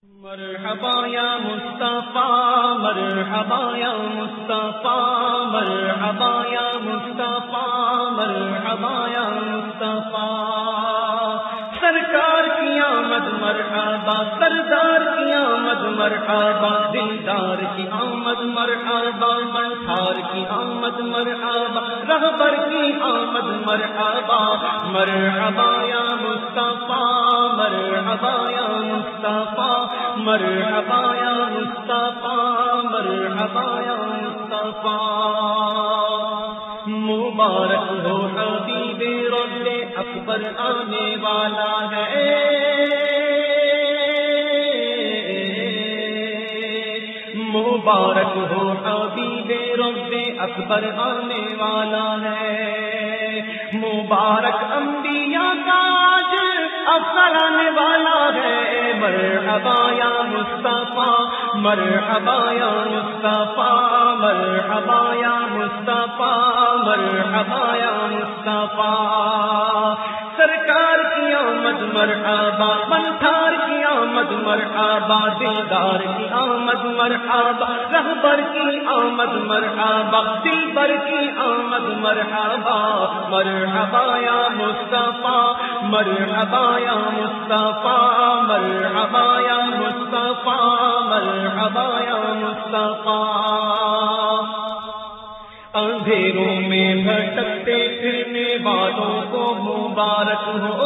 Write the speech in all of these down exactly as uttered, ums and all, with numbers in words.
مرحبا یا مصطفیٰ مرحبا یا مصطفیٰ مرحبا یا مصطفیٰ مرحبا یا مصطفیٰ سرکار کی آمد مرحبا سردار کی آمد مرحبا دلدار کی آمد مرحبا منصار کی آمد مرحبا رہبر کی آمد مرحبا مرحبا یا مصطفیٰ مرحبا یا مصطفیٰ مرحبا یا مصطفیٰ مرحبا یا مصطفیٰ مبارک ہو حبیب رب اکبر آنے والا ہے مبارک ہو حبیب رب اکبر آنے والا ہے مبارک انبیاء کا آج افضل آنے والا ہے مرحبا یا مصطفیٰ مرحبا یا مصطفیٰ مرحبا یا مصطفیٰ مرحبا یا مصطفیٰ سرکار کی آمد مرحبا منتھار کی آمد مرحبا دلدار کی آمد مرحبا رہبر کی آمد مرحبا دلبر کی آمد مرحبا مرحبا یا مصطفیٰ مرحبا یا مصطفیٰ مرحبا یا مصطفیٰ مرحبا یا مصطفیٰ اندھیروں میں بھٹکتے پھرنے والوں کو مبارک ہو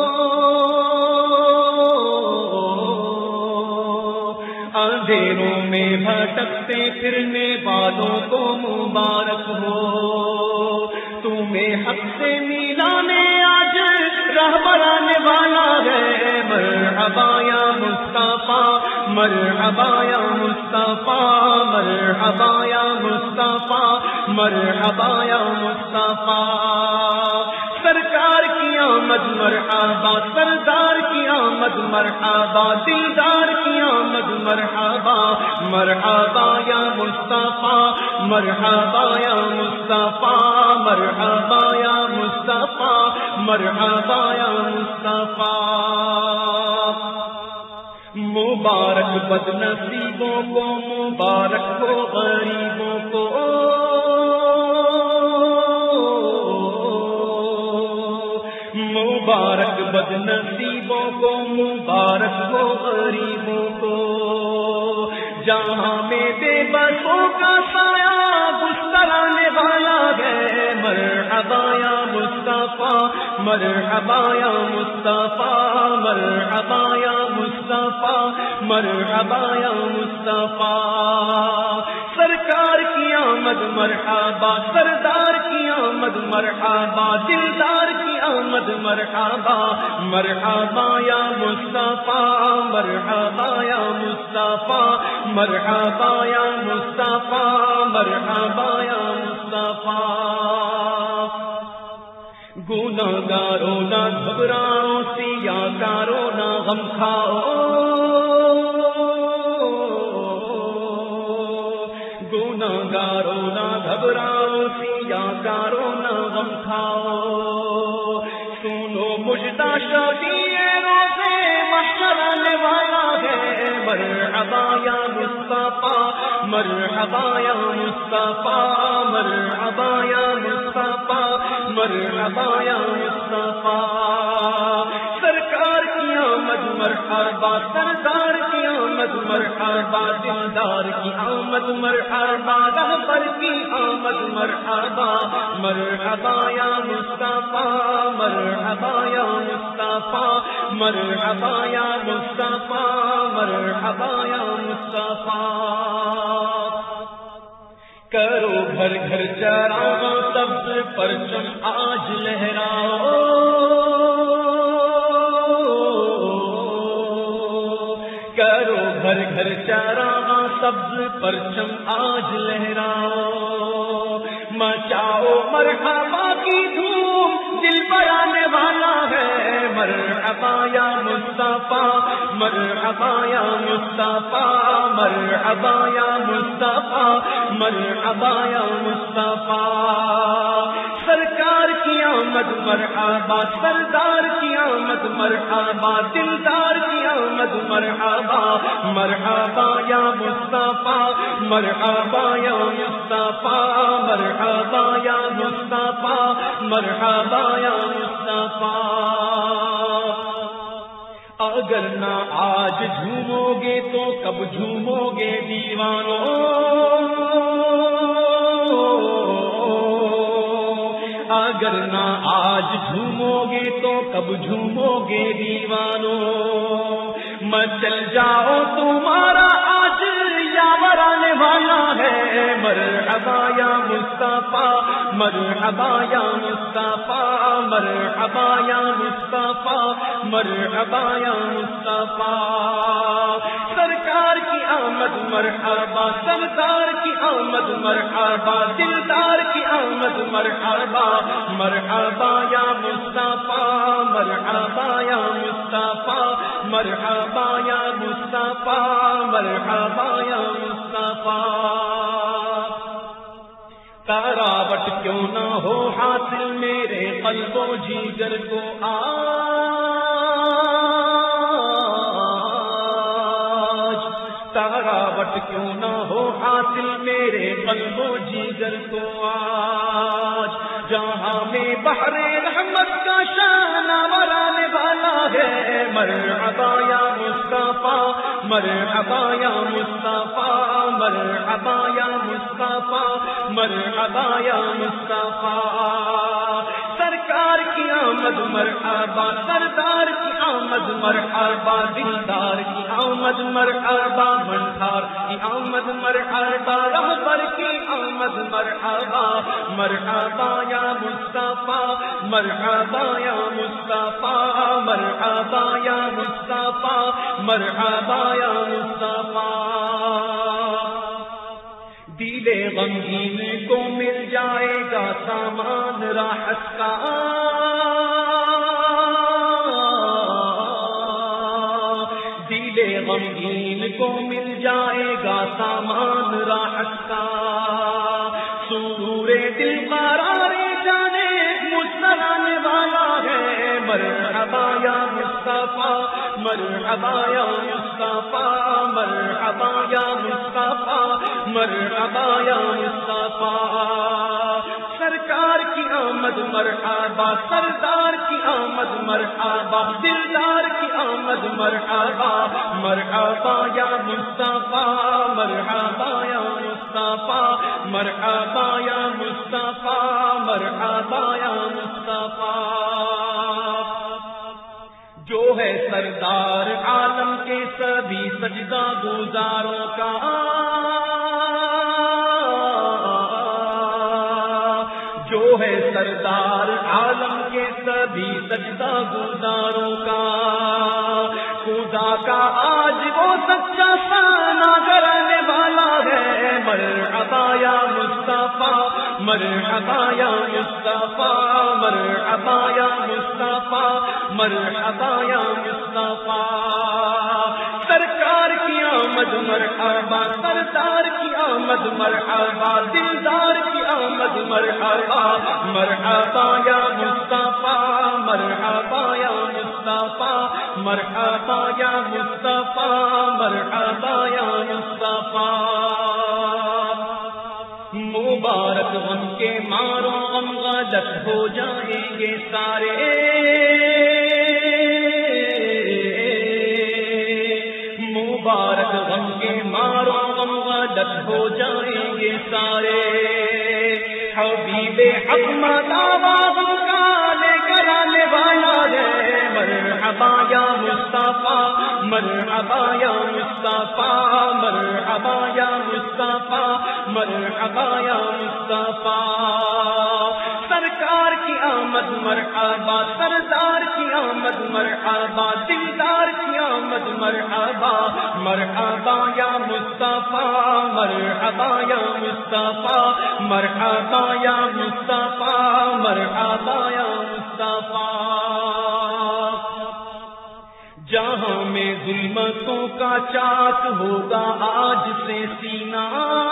اندھیروں میں بھٹکتے پھرنے والوں کو مبارک ہو تمہیں حق سے ملانے آج رہبر آنے والا ہے مرحبا یا مصطفیٰ مرحبا یا مصطفیٰ مرحبا یا مصطفیٰ مرحبا یا مصطفیٰ سرکار کی آمد مرحبا سردار کی آمد مرحبا دلدار کی آمد مرحبا مرحبا یا مصطفیٰ مرحبا یا مصطفیٰ مرحبا یا مصطفیٰ مرحبا یا مصطفیٰ مبارک بد نصیبوں کو مبارک ہو غریبوں کو مبارک بد نصیبوں کو مبارک ہو غریبوں کو جہاں میں بے بسوں کا سایہ بستر آنے والا ہے مرحبا یا مصطفیٰ مرحبا یا مصطفیٰ مرحبا یا مصطفیٰ مرحبا یا مصطفیٰ سرکار کی آمد مرحبا سردار کی آمد مرحبا دلدار کی آمد مرحبا مرحبا یا مصطفیٰ مرحبا یا مصطفیٰ مرحبا یا مصطفیٰ مرحبا یا مصطفیٰ گناہگاروں نہ گھبراؤ سیاکاروں نہ غم کھاؤ گناہگاروں نہ گھبراؤ سیاکاروں نہ غم کھاؤ سنو مجدہ شفیع روزے محشر آنے والا ہے مرحبا یا مصطفیٰ مرحبا یا مصطفیٰ مرحبا یا مصطفیٰ مرحبا یا مصطفیٰ سرکار کی آمد مرحبا سردار کی آمد مرحبا دلدار کی آمد مرحبا رہبر کی آمد مرحبا مرحبا یا مصطفیٰ مرحبا یا مصطفیٰ مرحبا یا مصطفیٰ مرحبا یا مصطفیٰ کرو گھر گھر چراغاں سبز پرچم آج لہراؤ کرو گھر گھر چراغاں سبز پرچم آج لہراؤ مچاؤ مرحبا کی دھوم دل پر آنے والا ہے مرحبا یا مصطفیٰ مرحبا یا مصطفیٰ مرحبا یا مصطفیٰ مرحبا یا مصطفیٰ سرکار کی آمد مرحبا، سردار کی آمد مرحبا، دلدار کی آمد مرحبا مرحبا یا مصطفیٰ مرحبا یا مصطفیٰ مرحبا یا مصطفیٰ مرحبا یا مصطفیٰ اگر نہ آج جھومو گے تو کب جھومو گے دیوانوں اگر نہ آج جھومو گے تو کب جھومو گے دیوانوں مچل جاؤ تمہارا آج یاور آنے والا ہے مرحبا یا مصطفیٰ مرحبا یا مصطفیٰ مرحبا یا مصطفیٰ مرحبا یا مصطفیٰ سرکار کی آمد مرحبا سردار کی آمد مرحبا دلدار کی آمد مرحبا مرحبا یا مصطفیٰ مرحبا یا مصطفیٰ مرحبا یا مصطفیٰ مرحبا یا مصطفیٰ تراوٹ کیوں نہ ہو حاصل میرے قلب و جگر کو آج تراوٹ کیوں نہ ہو حاصل میرے قلب و جگر کو آج جہاں میں بحر رحمت کا شان آنے والا ہے مرحبا یا مصطفیٰ مرحبا یا مصطفیٰ مرحبا یا مصطفیٰ مرحبا یا مصطفیٰ سرکار کی آمد مرحبا سردار کی آمد مرحبا دلدار کی آمد مرحبا منظار کی آمد مرحبا رہبر کی آمد مرحبا مرحبا یا مصطفیٰ مرحبا یا مصطفیٰ مرحبا یا مصطفیٰ مرحبا یا مصطفیٰ دل غمگین کو مل جائے گا سامان راحت کا دل غمگین کو مل جائے گا سامان راحت کا سرور دل قرار جانے مسکرانے والا ہے مرحبا یا مصطفیٰ مرحبا یا مصطفیٰ مرحبا یا مصطفیٰ مرحبا یا مصطفیٰ سرکار کی آمد مرحبا سردار کی آمد مرحبا دلدار کی آمد مرحبا مرحبا یا مصطفیٰ مرحبا یا مصطفیٰ مرحبا یا مصطفیٰ مرحبا یا مصطفیٰ جو ہے سردار عالم کے سبھی سجدہ گزاروں کا جو ہے سردار عالم کے سبھی سجدہ گزاروں کا خدا کا آج وہ سچا سانا کرنے والا ہے مرحبا یا مصطفیٰ مرحبا یا مصطفیٰ مرحبا یا مصطفیٰ مرحبا یا مصطفیٰ سرکار کی آمد مرحبا سردار کی آمد مرحبا دلدار کی آمد مرحبا مرحبا یا مصطفیٰ مرحبا یا مصطفیٰ مرحبا یا مصطفیٰ مرحبا یا مصطفیٰ مبارک غم کے مارو غم غلط ہو جائیں گے سارے مبارک غم کے مارو غم غلط ہو جائیں گے سارے حبیب حق مداوا کا لے کر آنے والا ہے مرحبا یا مصطفیٰ مرحبا یا مصطفیٰ مرحبا یا مصطفیٰ مرحبا یا مصطفیٰ سرکار کی آمد مرحبا سردار کی آمد مرحبا دلدار کی آمد مرحبا مرحبا یا مصطفیٰ مرحبا یا مصطفیٰ مرحبا یا مصطفیٰ مرحبا یا مصطفیٰ جہاں میں ظلمتوں کا چاک ہوگا آج سے سینہ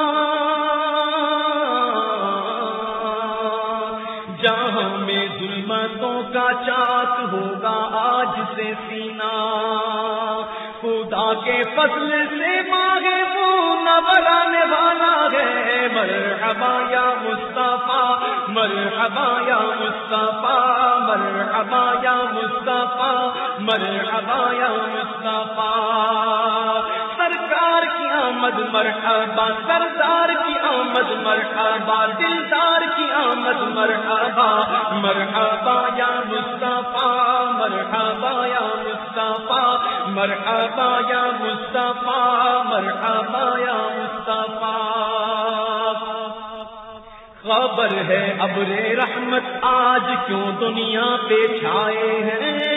جہاں میں ظلمتوں کا چاک ہوگا آج سے سینہ خدا کے فضل سے ماہ خون بلانے والا ہے مرحبا یا مصطفیٰ مرحبا یا مصطفیٰ مرحبا یا مصطفیٰ مرحبا یا مصطفیٰ سرکار کی آمد مرحبا سردار کی آمد مرحبا دلدار کی آمد مرحبا مرحبا یا مصطفیٰ مرحبا یا مصطفیٰ مرحبا یا مصطفیٰ مرحبا یا مصطفیٰ خبر ہے ابر رحمت آج کیوں دنیا پہ چھائے ہیں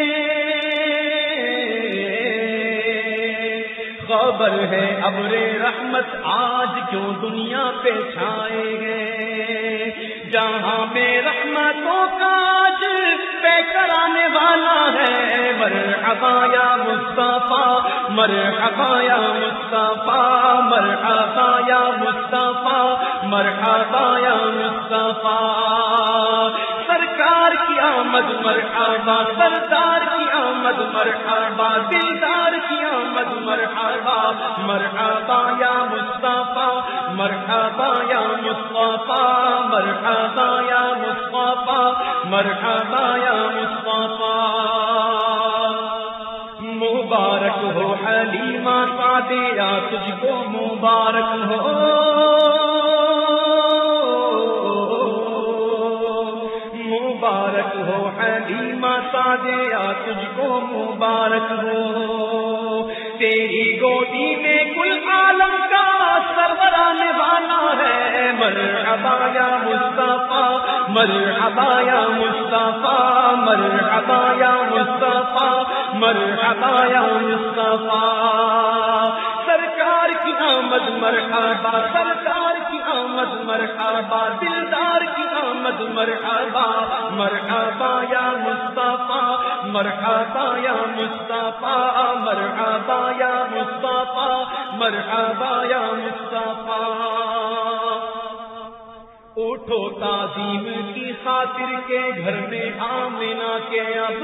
خبر ہے ابر رحمت آج کیوں دنیا پہ چھائے ہیں جہاں میں رحمتوں کا آج پہ کرانے والا ہے مرحبا یا مصطفیٰ مرحبا یا مصطفیٰ مرحبا یا مصطفیٰ مرحبا یا مصطفیٰ سرکار کی آمد مرحبا سردار کی آمد مرحبا دلدار کی آمد مرحبا مرحبا یا مصطفیٰ مرحبا یا مصطفیٰ مرحبا یا مصطفیٰ مرحبا یا مصطفیٰ مبارک ہو حلیمہ سعدیہ تجھ کو مبارک ہو مبارک ہو حلیمہ سعدیہ تجھ کو مبارک ہو تیری گودی میں کل عالم کا سرور آنے والا ہے مرحبا یا مصطفیٰ مرحبا یا مصطفیٰ مرحبا یا مصطفیٰ مرحبا یا مصطفیٰ سرکار کی آمد مرحبا سردار کی آمد مرحبا دلدار کی آمد مرحبا مرحبا یا مصطفیٰ مرحبا یا مصطفیٰ مرحبا یا مصطفیٰ مرحبا یا مصطفیٰ اٹھو تعظیم کی خاطر کے گھر میں آمنہ کے اب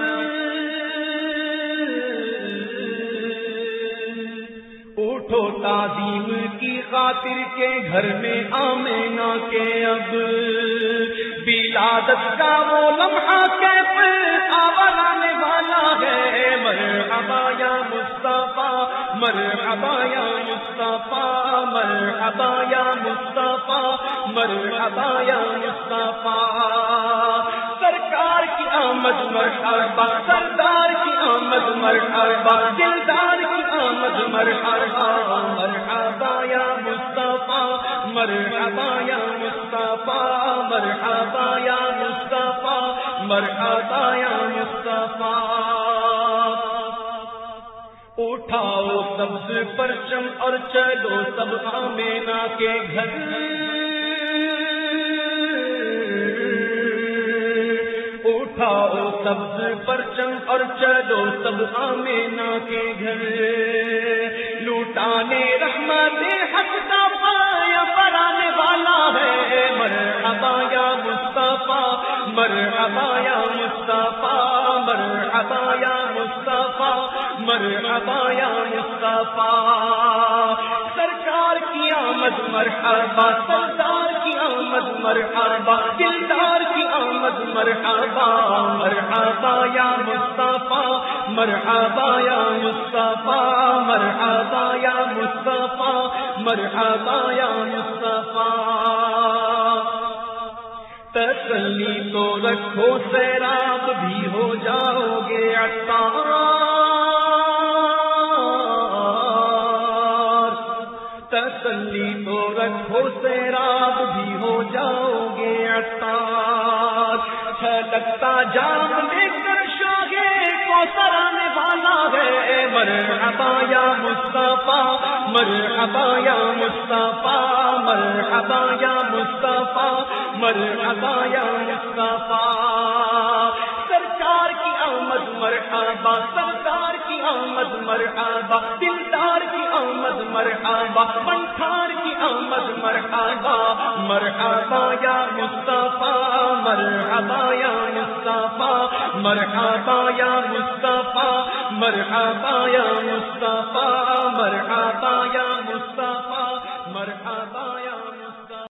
اٹھو تعظیم کی خاطر کے گھر میں آمنہ کے اب ولادت کا وہ لمحہ کیف آور آنے والا ہے مرحبا یا مصطفیٰ مرحبا یا مصطفیٰ مرحبا یا مصطفیٰ مرحبا یا مصطفیٰ سرکار کی آمد مرحبا سردار کی آمد مرحبا دلدار کی آمد مرحبا مرحبا یا مصطفیٰ مرحبا یا مصطفیٰ مرحبا یا مصطفیٰ مرحبا یا مصطفیٰ اٹھاؤ سبز پرچم اور چلو سب آمینہ کے گھر اٹھاؤ سبز پرچم اور چلو سب آمینہ کے گھر لوٹانے رحمت حق کا پایا پرانے والا ہے مرحبا یا مصطفیٰ مرحبا یا مصطفیٰ مرحبا یا مصطفیٰ مرحبا یا مصطفیٰ سرکار کی آمد مرحبا سردار کی آمد مرحبا دلدار کی آمد مرحبا مرحبا یا مصطفیٰ مرحبا یا مصطفیٰ مرحبا یا مصطفیٰ مرحبا یا مصطفیٰ تسلی تو رکھو سیراب بھی ہو جاؤ گے عطار تسلی تو رکھو سیراب بھی ہو جاؤ گے عطار چھلکتا جام لے کر شاہے کو سرانے والا ہے مرحبا یا مصطفیٰ مرحبا یا مصطفیٰ مرحبا یا مصطفیٰ مرحبا یا مصطفیٰ سرکار کی آمد مرحبا سردار کی آمد مرحبا، دلدار کی آمد مرحبا، بنٹھار کی آمد مرحبا، مرحبا یا مصطفیٰ، مرحبا یا مصطفیٰ، مرحبا یا مصطفیٰ، مرحبا یا مصطفیٰ، مرحبا یا مصطفیٰ، مرحبا یا